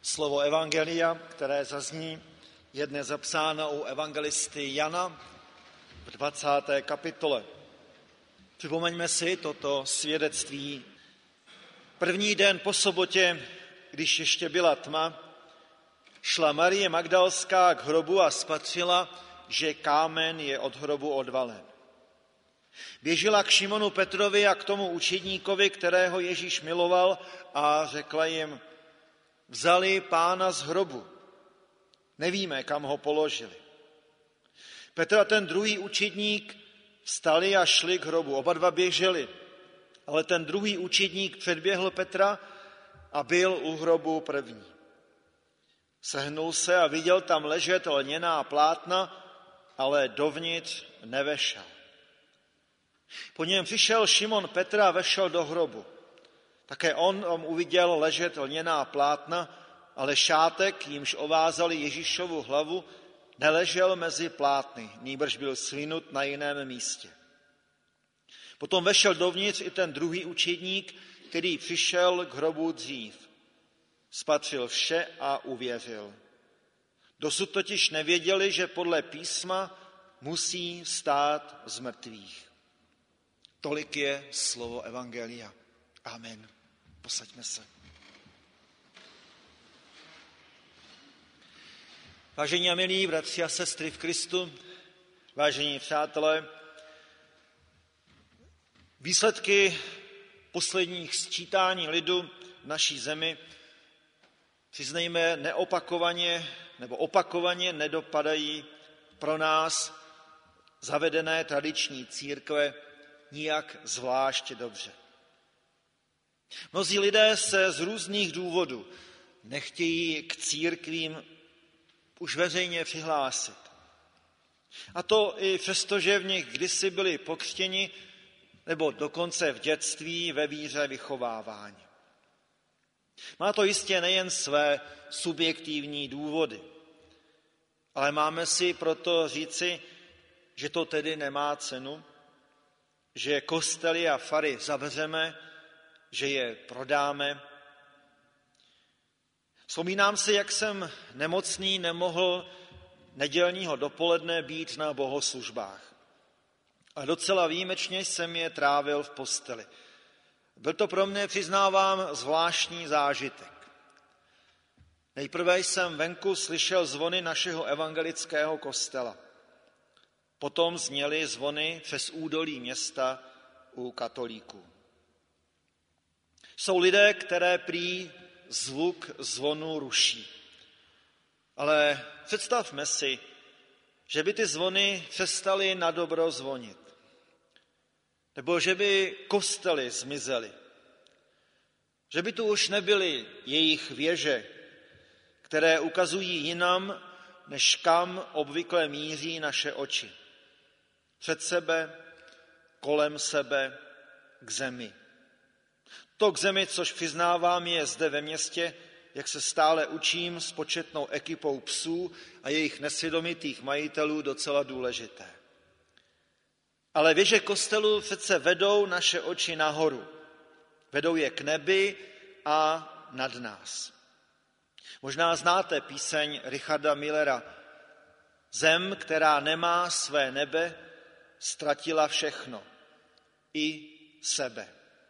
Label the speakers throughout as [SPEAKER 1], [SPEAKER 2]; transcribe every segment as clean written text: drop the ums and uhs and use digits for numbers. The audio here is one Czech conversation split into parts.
[SPEAKER 1] Slovo evangelia, které zazní, je dnes zapsáno u evangelisty Jana v 20. kapitole. Připomeňme si toto svědectví. První den po sobotě, když ještě byla tma, šla Marie Magdalská k hrobu a spatřila, že kámen je od hrobu odvalen. Běžela k Šimonu Petrovi a k tomu učedníkovi, kterého Ježíš miloval, a řekla jim: vzali Pána z hrobu, nevíme, kam ho položili. Petr a ten druhý učedník vstali a šli k hrobu. Oba dva běželi, ale ten druhý učedník předběhl Petra a byl u hrobu první. Sehnul se a viděl tam ležet lněná plátna, ale dovnitř nevešel. Po něm přišel Šimon Petr a vešel do hrobu. Také on uviděl ležet lněná plátna, ale šátek, jímž ovázali Ježíšovu hlavu, neležel mezi plátny, nýbrž byl svinut na jiném místě. Potom vešel dovnitř i ten druhý učedník, který přišel k hrobu dřív. Spatřil vše a uvěřil. Dosud totiž nevěděli, že podle písma musí vstát z mrtvých. Tolik je slovo evangelia. Amen. Posaďme se. Vážení a milí bratři a sestry v Kristu, vážení přátelé, výsledky posledních sčítání lidu v naší zemi, přiznejme, opakovaně nedopadají pro nás zavedené tradiční církve nijak zvlášť dobře. Mnozí lidé se z různých důvodů nechtějí k církvím už veřejně přihlásit. A to i přesto, že v nich kdysi byli pokřtěni nebo dokonce v dětství ve víře vychováváni. Má to jistě nejen své subjektivní důvody, ale máme si proto říci, že to tedy nemá cenu, že kostely a fary zavřeme, že je prodáme. Vzpomínám si, jak jsem nemocný nemohl nedělního dopoledne být na bohoslužbách. A docela výjimečně jsem je trávil v posteli. Byl to pro mě, přiznávám, zvláštní zážitek. Nejprve jsem venku slyšel zvony našeho evangelického kostela. Potom zněly zvony přes údolí města u katolíků. Jsou lidé, které prý zvuk zvonu ruší. Ale představme si, že by ty zvony přestaly nadobro zvonit. Nebo že by kostely zmizely. Že by tu už nebyly jejich věže, které ukazují jinam, než kam obvykle míří naše oči. Před sebe, kolem sebe, k zemi. To k zemi, což přiznávám, je zde ve městě, jak se stále učím, s početnou ekipou psů a jejich nesvědomitých majitelů docela důležité. Ale věže kostelů přece vedou naše oči nahoru. Vedou je k nebi a nad nás. Možná znáte píseň Richarda Millera. Zem, která nemá své nebe, ztratila všechno, i sebe.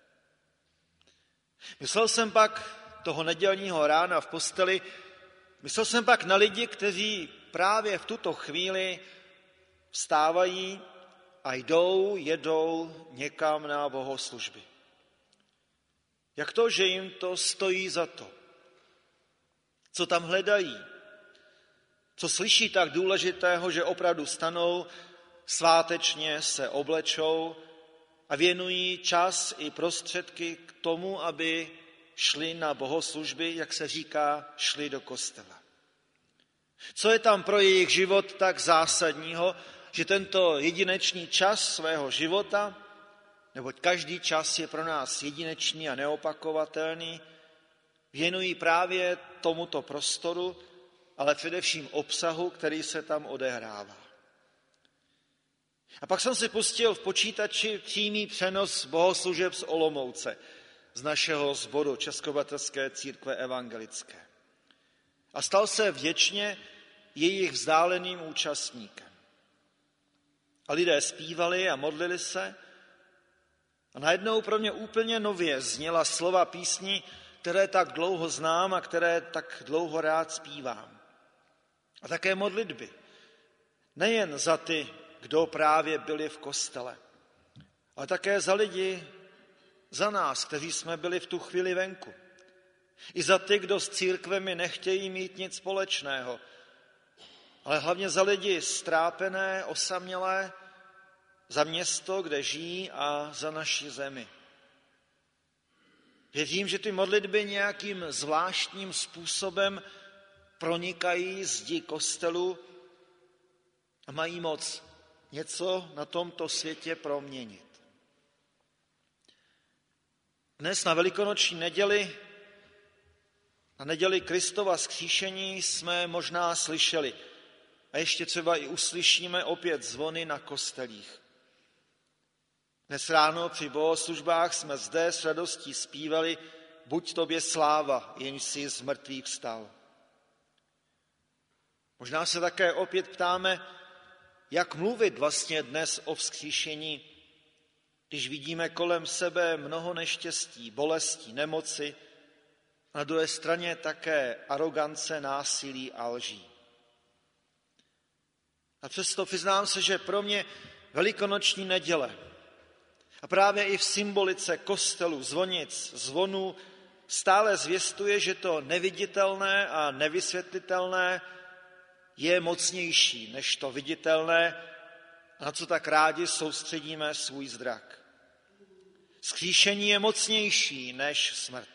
[SPEAKER 1] Myslel jsem pak toho nedělního rána v posteli, na lidi, kteří právě v tuto chvíli vstávají a jedou někam na bohoslužby. Jak to, že jim to stojí za to? Co tam hledají? Co slyší tak důležitého, že opravdu stanou, svátečně se oblečou a věnují čas i prostředky k tomu, aby šli na bohoslužby, jak se říká, šli do kostela. Co je tam pro jejich život tak zásadního, že tento jedinečný čas svého života, neboť každý čas je pro nás jedinečný a neopakovatelný, věnují právě tomuto prostoru, ale především obsahu, který se tam odehrává. A pak jsem si pustil v počítači přímý přenos bohoslužeb z Olomouce, z našeho sboru Českobratrské církve evangelické. a stal se věčně jejich vzdáleným účastníkem. A lidé zpívali a modlili se a najednou pro mě úplně nově zněla slova písní, které tak dlouho znám a které tak dlouho rád zpívám. A také modlitby. Nejen za ty, kdo právě byli v kostele, ale také za lidi, za nás, kteří jsme byli v tu chvíli venku. I za ty, kdo s církvemi nechtějí mít nic společného, ale hlavně za lidi strápené, osamělé, za město, kde žijí a za naši zemi. Věřím, že ty modlitby nějakým zvláštním způsobem pronikají zdi kostelu a mají moc něco na tomto světě proměnit. Dnes na velikonoční neděli, na neděli Kristova vzkříšení jsme možná slyšeli a ještě třeba i uslyšíme opět zvony na kostelích. Dnes ráno při bohoslužbách jsme zde s radostí zpívali Buď tobě sláva, jenž jsi z mrtvých vstal. Možná se také opět ptáme, jak mluvit vlastně dnes o vzkříšení, když vidíme kolem sebe mnoho neštěstí, bolestí, nemoci a na druhé straně také arogance, násilí a lží. A přesto přiznám se, že pro mě velikonoční neděle a právě i v symbolice kostelů, zvonic, zvonů stále zvěstuje, že to neviditelné a nevysvětlitelné je mocnější než to viditelné, na co tak rádi soustředíme svůj zrak. Vzkříšení je mocnější než smrt.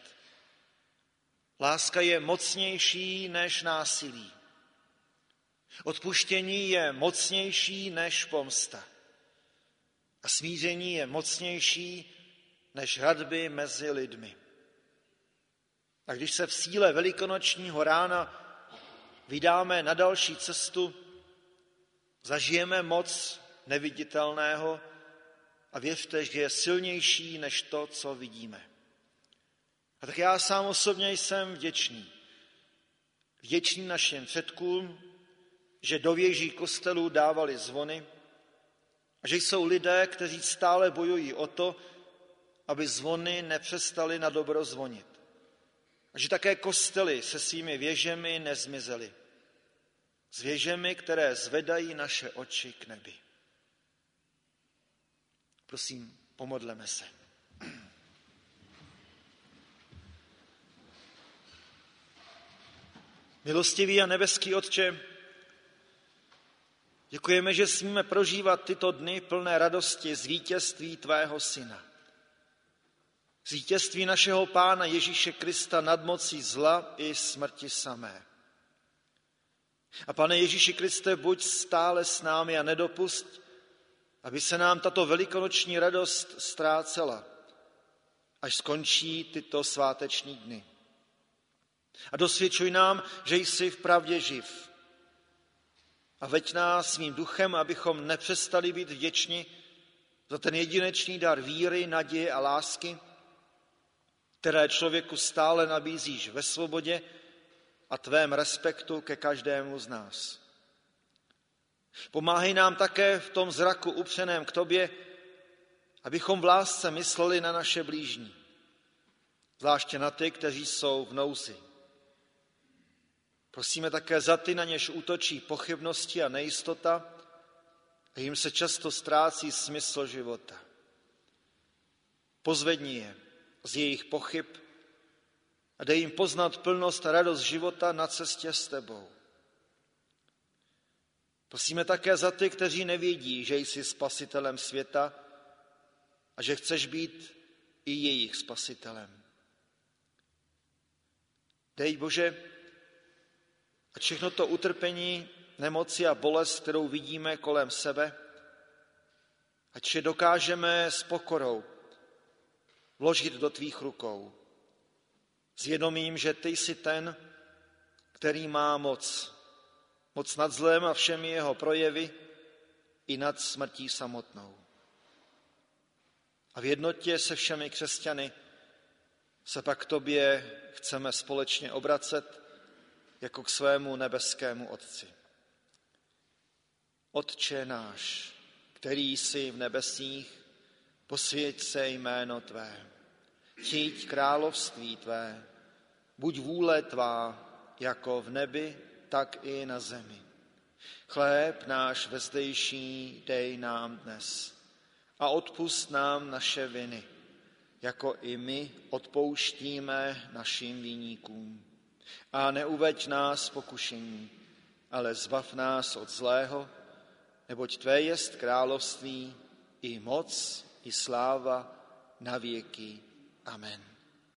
[SPEAKER 1] Láska je mocnější než násilí. Odpuštění je mocnější než pomsta. A smíření je mocnější než hradby mezi lidmi. A když se v síle velikonočního rána vydáme na další cestu, zažijeme moc neviditelného a věřte, že je silnější než to, co vidíme. A tak já sám osobně jsem vděčný. Vděčný našim předkům, že do věží kostelů dávali zvony a že jsou lidé, kteří stále bojují o to, aby zvony nepřestaly na dobro zvonit. A že také kostely se svými věžemi nezmizely. S věžemi, které zvedají naše oči k nebi. Prosím, pomodleme se. Milostivý a nebeský Otče, děkujeme, že smíme prožívat tyto dny plné radosti z vítězství tvého Syna. Z vítězství našeho Pána Ježíše Krista nad mocí zla i smrti samé. A Pane Ježíši Kriste, buď stále s námi a nedopusť, aby se nám tato velikonoční radost ztrácela, až skončí tyto sváteční dny. A dosvědčuj nám, že jsi v pravdě živ. A veď nás svým duchem, abychom nepřestali být vděční za ten jedinečný dar víry, naděje a lásky, které člověku stále nabízíš ve svobodě a tvém respektu ke každému z nás. Pomáhej nám také v tom zraku upřeném k tobě, abychom v lásce mysleli na naše blížní, zvláště na ty, kteří jsou v nouzi. Prosíme také za ty, na něž útočí pochybnosti a nejistota a jim se často ztrácí smysl života. Pozvedni je z jejich pochyb a dej jim poznat plnost a radost života na cestě s tebou. Prosíme také za ty, kteří nevědí, že jsi spasitelem světa a že chceš být i jejich spasitelem. Dej, Bože, ať všechno to utrpení, nemoci a bolest, kterou vidíme kolem sebe, ať vše dokážeme s pokorou vložit do tvých rukou. S vědomím, že ty jsi ten, který má moc. Moc nad zlem a všemi jeho projevy i nad smrtí samotnou. A v jednotě se všemi křesťany se pak k tobě chceme společně obracet jako k svému nebeskému Otci. Otče náš, který jsi v nebesích, posvěť se jméno tvé, přijď království tvé, buď vůle tvá, jako v nebi, tak i na zemi. Chléb náš vezdejší dej nám dnes a odpusť nám naše viny, jako i my odpouštíme našim viníkům. A neuveď nás pokušení, ale zbav nás od zlého, neboť tvé jest království, i moc, i sláva na věky. Amen.